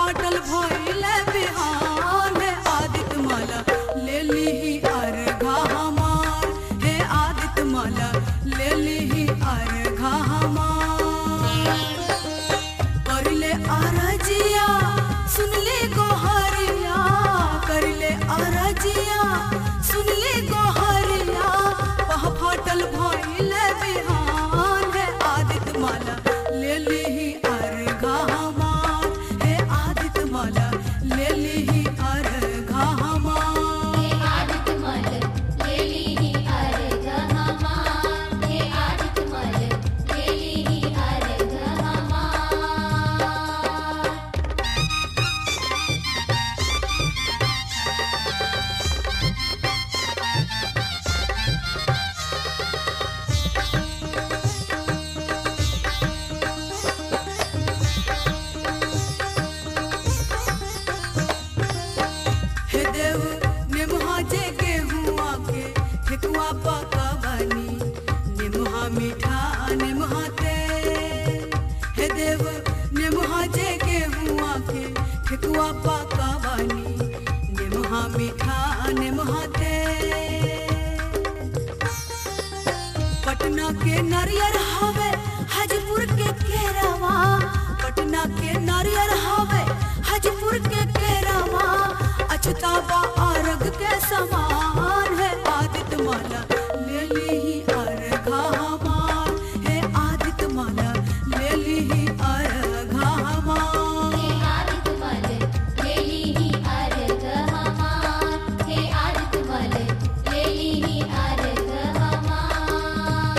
फाटल भइले बिहान हे आदित्य माला ले लीही अर्घा हमार हे आदित्य माला ले लीही अर्घा हमार करले अरजिया सुनले गोहरिया करले अरजिया सुनले गोहरिया वह फाटल भइले बिहान हे आदित्य माला ले लीही अर्घा हमार हे आदित्य माला ले लीही अर्घा हमार हे आदित्य माला ले लीही अर्घा हमार हे आदित्य माला ले लीही अर्घा हमार हे देव निमहा जे गेहुआ के ठेकुआ पकावनी निमहा मीठा निमहा तेल हे देव निमहा जे गेहुआ के ठेकुआ पकावनी निमहा मीठा निमहा तेल पटना के नारियर हवे हाजीपुर के केरावा पटना के नारियर हवे हाजीपुर के केरावा अछतावा अर्घ के समान है आदित्य माला ले लीही अर्घा हमार हे आदित्य माला ले लीही अर्घा हमार हे आदित्य माला ले लीही अर्घा हमार हे आदित्य माला ले लीही अर्घा हमार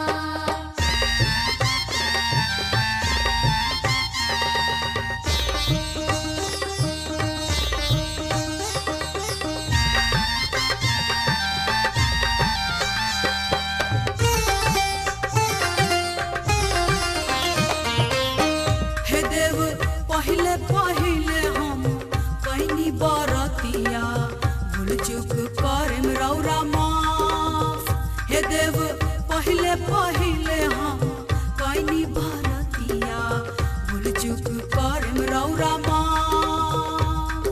हे देव पहिले पहिले हम कहनी बरतिया भूल चूक करम रौरा माफ हे देव पहिले पहिले हम कहनी बरतिया भूल चूक करम रौरा माफ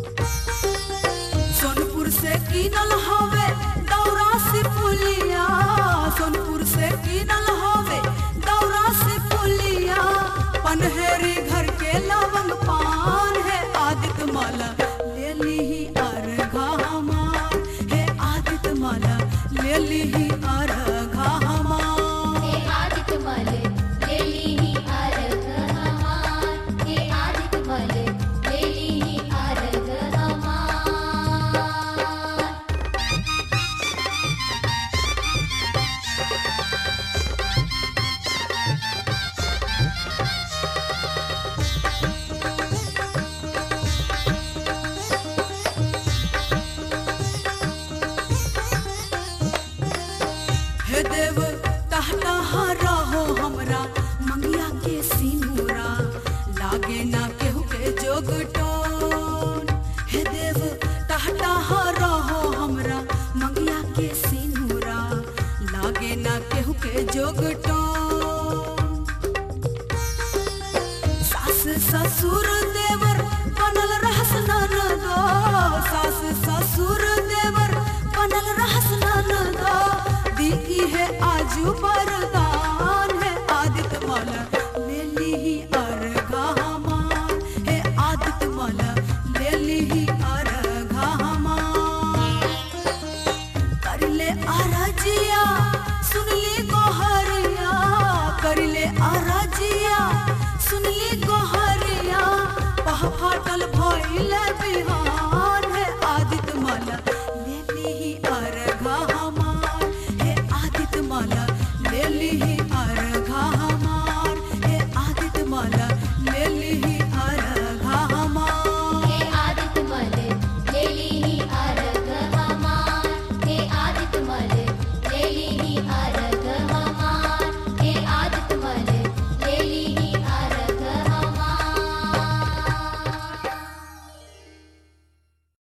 सोनपुर से कीनल हवे दौरा से पुलिया सोनपुर से कीनल हवे दौरा से पुलिया पनहेरी घर के लवंग पान है आदित्य माला ले लीही अर्घा हमार हे आदित्य माला ले लीही अर्घा हमार हे आदित्य माला ले लीही अर्घा हमार हे आदित्य माला ले लीही अर्घा हमार हे देव कहता रहो हमरा मंगिया के सिनुरा लागे ना केहू के जोगटोन हे देव कहता रहो हमरा मंगिया के सिनुरा लागे ना केहू के जोगटोन सास ससुर देवर बनल रहस ननदो सास ससुर देवर बनल रहस ननदो दी है आजू बरदान है आदित्य माला ले लीही अर्घा हमार हे आदित्य माला ले लीही अर्घा हमार करले अरजिया सुनली गोहरिया करले अरजिया सुनली गोहरिया पह फाटल भइले